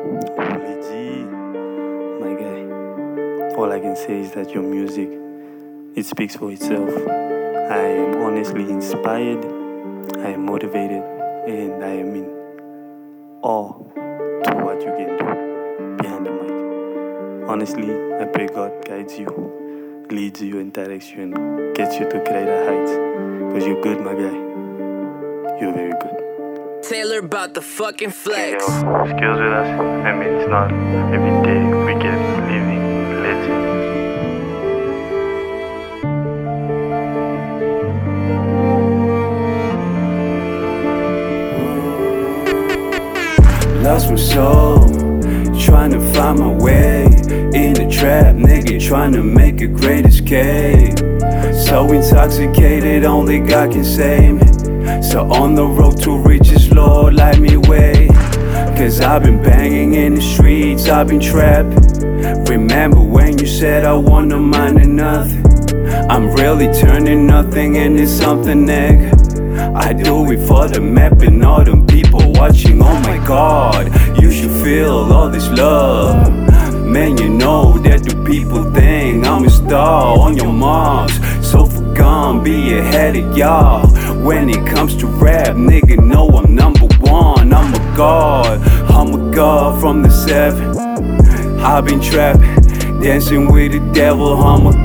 Holy G, my guy. All I can say is that your music, it speaks for itself. I am honestly inspired, I am motivated, and I am in awe to what you can do behind the mic. Honestly, I pray God guides you, leads you, and directs you, and gets you to greater heights. Because you're good, my guy. You're very good. Taylor about the fucking flex. Skills with us. I mean, it's not every day we get living legend. Lost my soul, trying to find my way in the trap, nigga, trying to make a great escape. So intoxicated, only God can save me. So on the road to riches, Lord, light me way. Cause I've been banging in the streets, I've been trapped. Remember when you said I want no mind and nothing? I'm really turning nothing into something, nigga. I do it for the map and all them people watching. Oh my God, you should feel all this love. Man, you know that the people think I'm a star on your moms. So for gone, be ahead of y'all. When it comes to rap, nigga, know I'm number one. I'm a god from the 7. I've been trapping, dancing with the devil. I'm a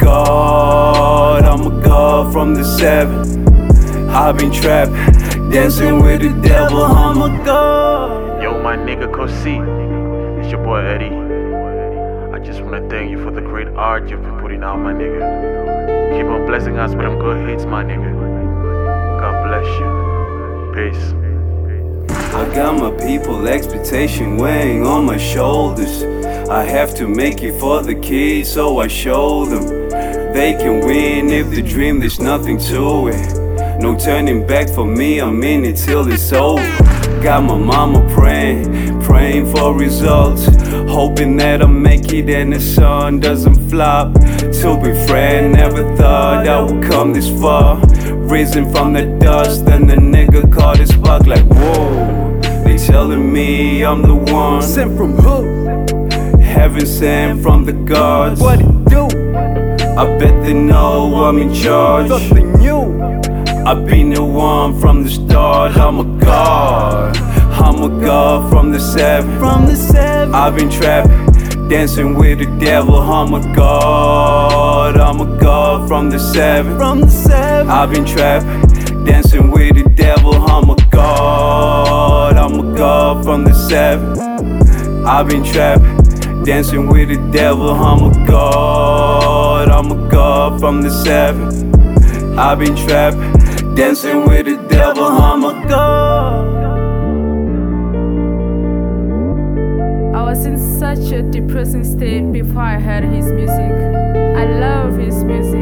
god from the 7. I've been trapping, dancing with the devil. I'm a god. Yo, my nigga Kosi, it's your boy Eddie. I just wanna thank you for the great art you've been putting out, my nigga. Keep on blessing us with them good hits, my nigga. God bless you. Peace. I got my people expectation weighing on my shoulders. I have to make it for the kids, so I show them they can win if they dream, there's nothing to it. No turning back for me, I'm in it till it's over. Got my mama praying for results, hoping that I make it and the sun doesn't flop. To be frank, never thought I would come this far. Risen from the dust and the nigga caught his spark like whoa. They telling me I'm the one. Sent from who? Heaven sent from the gods. What it do? I bet they know I'm in charge. Something new. I've been the one from the start. I'm a god from the 7. From the 7. I've been trapping, dancing with the devil. I'm a god from the 7. From the 7. I've been trapping, dancing with the devil. I'm a god from the 7. I've been trapping, dancing with the devil. I'm a god from the 7. I've been trapping, dancing with the devil. I'm a god. I was in such a depressing state before I heard his music. I love his music.